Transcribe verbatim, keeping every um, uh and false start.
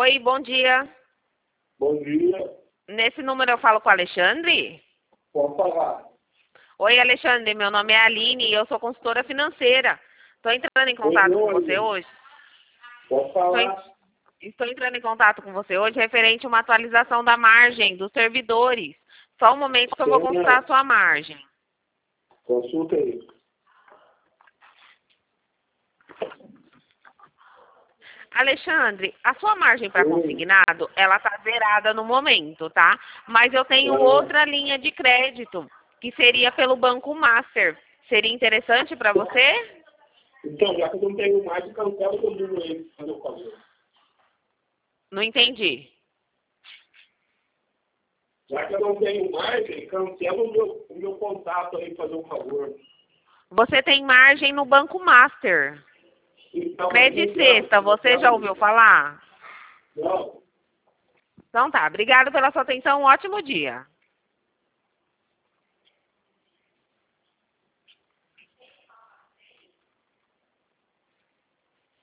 Oi, bom dia. Bom dia. Nesse número eu falo com o Alexandre? Pode falar. Oi, Alexandre, meu nome é Aline e eu sou consultora financeira. Estou entrando em contato com você hoje. Pode Estou, falar. en- Estou entrando em contato com você hoje referente a uma atualização da margem dos servidores. Só um momento que eu vou Sim, consultar a né? sua margem. Consulta aí. Alexandre, a sua margem para Oi. consignado, ela está zerada no momento, tá? Mas eu tenho Ah, outra linha de crédito, que seria pelo Banco Master. Seria interessante para você? Então, já que eu não tenho mais, cancela o número aí, fazer o favor. Não entendi. Já que eu não tenho mais, cancela o meu, o meu contato aí, fazer um favor. Você tem margem no Banco Master. Então, Credit não, Sexta, você já ouviu falar? não. Então tá, obrigado pela sua atenção, um ótimo dia.